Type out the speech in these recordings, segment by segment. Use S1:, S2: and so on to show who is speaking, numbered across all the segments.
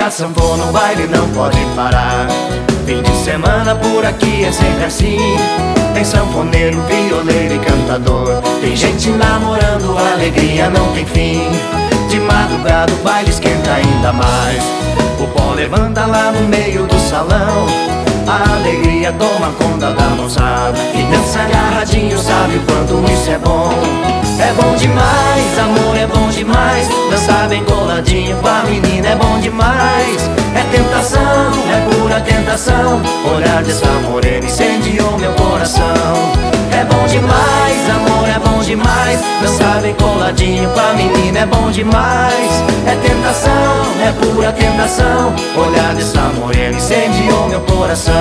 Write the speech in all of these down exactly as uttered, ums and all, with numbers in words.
S1: Toca sanfona, o baile não pode parar. Fim de semana por aqui é sempre assim. Tem sanfoneiro, violeiro e cantador. Tem gente namorando, a alegria não tem fim. De madrugada o baile esquenta ainda mais. O pó levanta lá no meio do salão. A alegria toma conta da moçada. E dança agarradinho, sabe o quanto isso é bom. É bom demais, amor, é bom demais. Dançar bem coladinho com a menina é bom demais. É tentação, é pura tentação. Olhar dessa morena incendiou meu coração. É bom demais, amor, é bom demais. Dançar bem coladinho com a menina é bom demais. É tentação, é pura tentação. Olhar dessa morena incendiou meu coração.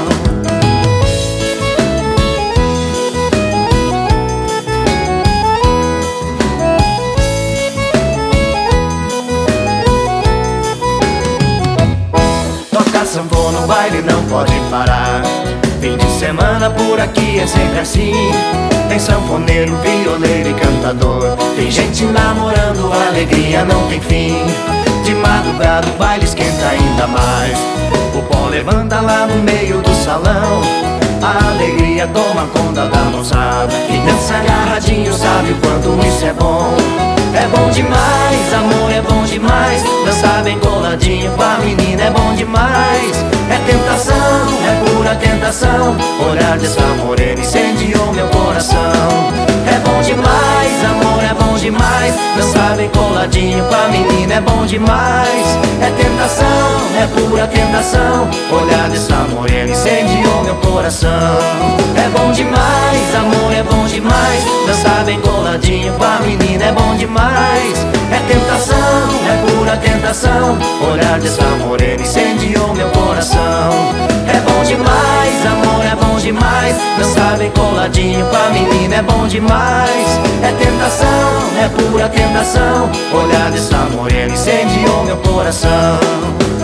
S1: Toca sanfona, o baile não pode parar. Fim de semana por aqui é sempre assim. Tem sanfoneiro, violeiro e cantador. Tem gente namorando, a alegria não tem fim. De madrugada o baile esquenta ainda mais. O pó levanta lá no meio do salão. A alegria toma conta da moçada. E dança agarradinho, sabe o quanto isso é bom. É bom demais, amor, é bom demais. Dançar bem coladinho com a menina é bom demais. É tentação, é pura tentação. Olhar dessa morena incendiou meu coração. É bom demais, amor, é bom demais. Dançar bem coladinho com a menina é bom demais. É tentação, é pura tentação. Olhar dessa morena incendiou meu coração. É bom demais, amor, é bom demais. Dançar bem coladinho com a menina é bom demais. É tentação, é pura tentação. Olhar dessa morena incendiou meu coração. É bom demais, amor, é bom demais. Dançar bem coladinho com a menina é bom demais. É tentação, é pura tentação. Olhar dessa morena incendiou meu coração.